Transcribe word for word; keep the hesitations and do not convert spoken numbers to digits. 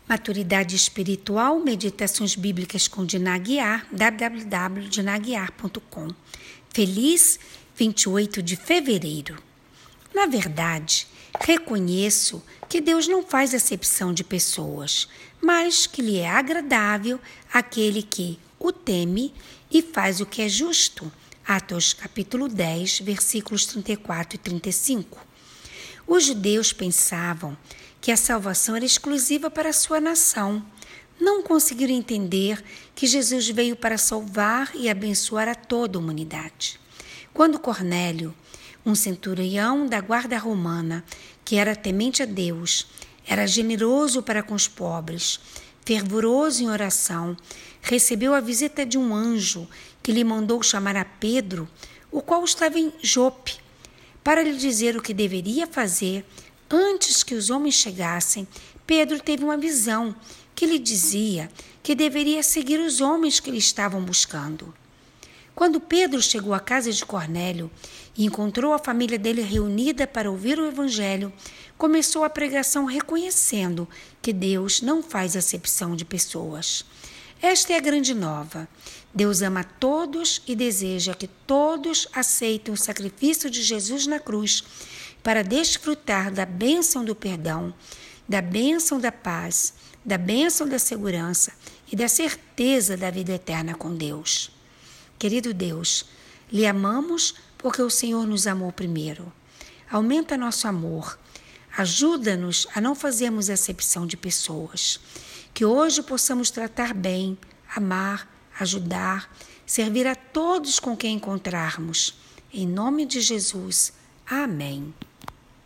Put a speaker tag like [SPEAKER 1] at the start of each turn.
[SPEAKER 1] Maturidade Espiritual, Meditações Bíblicas com Diná Guiar, w w w ponto diná guiar ponto com. Feliz vinte e oito de fevereiro. Na verdade, reconheço que Deus não faz acepção de pessoas, mas que lhe é agradável aquele que o teme e faz o que é justo. Atos capítulo dez, versículos trinta e quatro e trinta e cinco. Os judeus pensavam que a salvação era exclusiva para a sua nação. Não conseguiram entender que Jesus veio para salvar e abençoar a toda a humanidade. Quando Cornélio, um centurião da guarda romana, que era temente a Deus, era generoso para com os pobres, fervoroso em oração, recebeu a visita de um anjo que lhe mandou chamar a Pedro, o qual estava em Jope, para lhe dizer o que deveria fazer. Antes que os homens chegassem, Pedro teve uma visão que lhe dizia que deveria seguir os homens que lhe estavam buscando. Quando Pedro chegou à casa de Cornélio e encontrou a família dele reunida para ouvir o evangelho, começou a pregação reconhecendo que Deus não faz acepção de pessoas. Esta é a grande nova. Deus ama todos e deseja que todos aceitem o sacrifício de Jesus na cruz para desfrutar da bênção do perdão, da bênção da paz, da bênção da segurança e da certeza da vida eterna com Deus. Querido Deus, lhe amamos porque o Senhor nos amou primeiro. Aumenta nosso amor. Ajuda-nos a não fazermos acepção de pessoas. Que hoje possamos tratar bem, amar, ajudar, servir a todos com quem encontrarmos. Em nome de Jesus. Amém.